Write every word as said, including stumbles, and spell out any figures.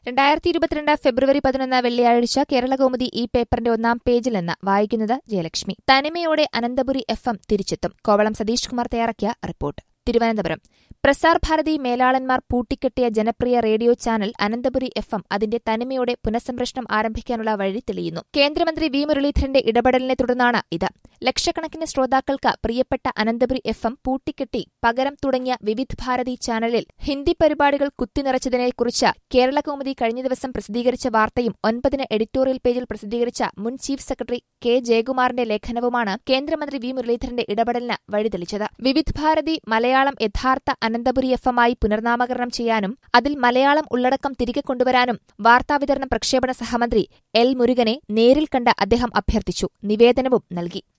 രണ്ടായിരത്തി ഇരുപത്തിരണ്ട് ഫെബ്രുവരി പതിനൊന്ന് വെള്ളിയാഴ്ച കേരളകൗമുദി ഈ പേപ്പറിന്റെ ഒന്നാം പേജിൽ നിന്ന് വായിക്കുന്നത് ജയലക്ഷ്മി. തനിമയോടെ അനന്തപുരി എഫ് എം തിരിച്ചെത്തും. കോവളം സതീഷ് കുമാർ തയ്യാറാക്കിയ റിപ്പോർട്ട്. തിരുവനന്തപുരം. പ്രസാർ ഭാരതി മേലാളന്മാർ പൂട്ടിക്കെട്ടിയ ജനപ്രിയ radio channel Ananthapuri F M അതിന്റെ തനിമയോടെ പുനഃസംപ്രേഷണം ആരംഭിക്കാനുള്ള വഴി തെളിയുന്നു. കേന്ദ്രമന്ത്രി വി മുരളീധരന്റെ ഇടപെടലിനെ തുടർന്നാണ് ഇത്. ലക്ഷക്കണക്കിന് ശ്രോതാക്കൾക്ക് പ്രിയപ്പെട്ട അനന്തപുരി എഫ് എം പൂട്ടിക്കെട്ടി പകരം തുടങ്ങിയ വിവിധ് ഭാരതി ചാനലിൽ ഹിന്ദി പരിപാടികൾ കുത്തിനിറച്ചതിനെക്കുറിച്ച് കേരളകൗമുദി കഴിഞ്ഞ ദിവസം പ്രസിദ്ധീകരിച്ച വാർത്തയും ഒൻപതിന് എഡിറ്റോറിയൽ പേജിൽ പ്രസിദ്ധീകരിച്ച മുൻ ചീഫ് സെക്രട്ടറി കെ ജയകുമാറിന്റെ ലേഖനവുമാണ് കേന്ദ്രമന്ത്രി വി മുരളീധരന്റെ ഇടപെടലിന് വഴിതെളിച്ചത്. വിവിധ് ഭാരതി മലയാളം യഥാർത്ഥ അനന്തപുരി എഫ് എമ്മായി പുനർനാമകരണം ചെയ്യാനും അതിൽ മലയാളം ഉള്ളടക്കം തിരികെ കൊണ്ടുവരാനും വാർത്താവിതരണ പ്രക്ഷേപണ സഹമന്ത്രി എൽ മുരുകനെ നേരിൽ കണ്ട് അദ്ദേഹം അഭ്യർത്ഥിച്ചു. നിവേദനവും നൽകി.